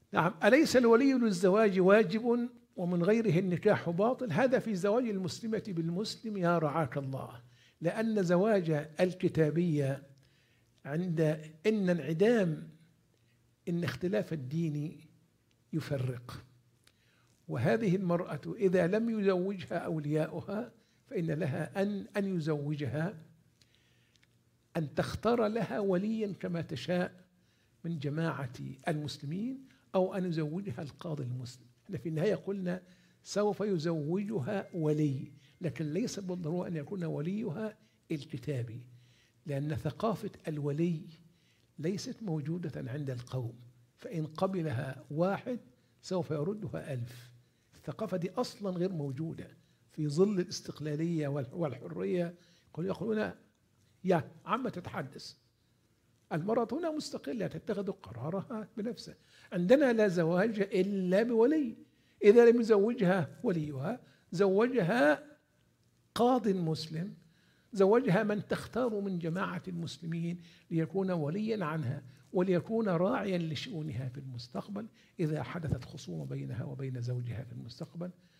نعم. أليس الولي للزواج واجب ومن غيره النكاح باطل؟ هذا في زواج المسلمة بالمسلم يا رعاك الله، لأن زواج الكتابية عند إن انعدام إن اختلاف الدين يفرق، وهذه المرأة إذا لم يزوجها أولياؤها فإن لها أن يزوجها، أن تختار لها وليا كما تشاء من جماعة المسلمين، أو أن يزوجها القاضي المسلم. احنا في النهاية قلنا سوف يزوجها ولي، لكن ليس بالضرورة أن يكون وليها الكتابي، لأن ثقافة الولي ليست موجودة عند القوم، فإن قبلها 1 سوف يردها 1000. الثقافة دي أصلا غير موجودة في ظل الاستقلالية والحرية. يقولون يا عم تتحدث، المرأة هنا مستقلة تتخذ قرارها بنفسها. عندنا لا زواج إلا بولي، إذا لم يزوجها وليها زوجها قاض مسلم، زوجها من تختار من جماعة المسلمين ليكون وليا عنها وليكون راعيا لشؤونها في المستقبل إذا حدثت خصومة بينها وبين زوجها في المستقبل.